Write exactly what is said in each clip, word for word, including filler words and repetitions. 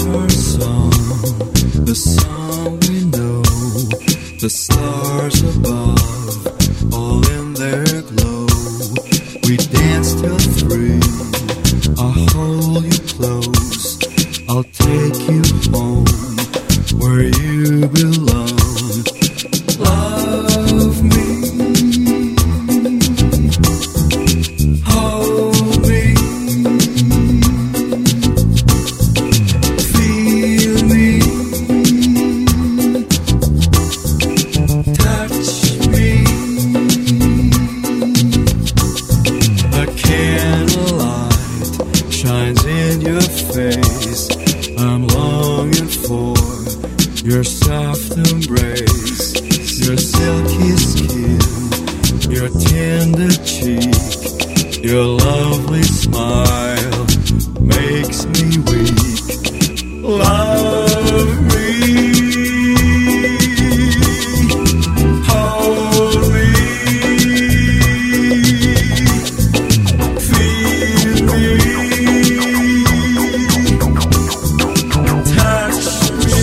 our song, the song we know, the stars above, all in their glow. We dance till three, I'll hold you close, I'll take you home, where you belong. Love me, hold me, feel me, touch me. A candlelight shines in your face, I'm longing for your soft embrace, your silky skin, your tender cheek, your lovely smile makes me weak. Love me, hold me, feel me, touch me.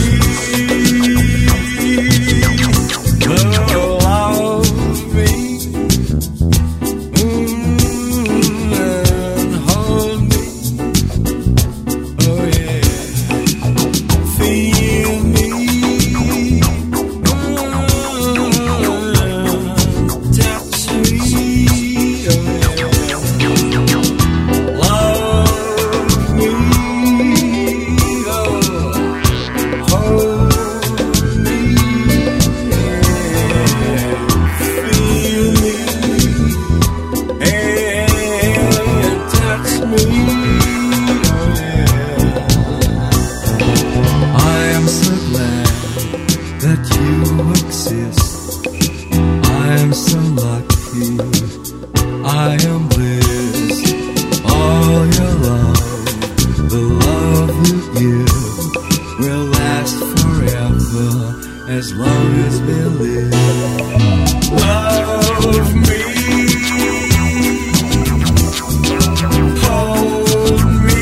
That you exist, I am so lucky, I am bliss. All your love, the love you give, will last forever, as long as we live. Love me, hold me,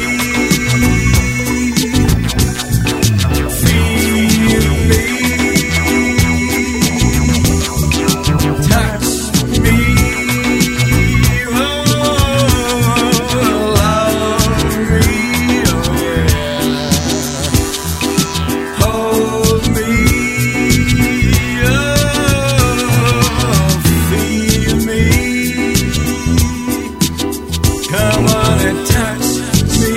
feel me, come on and touch me.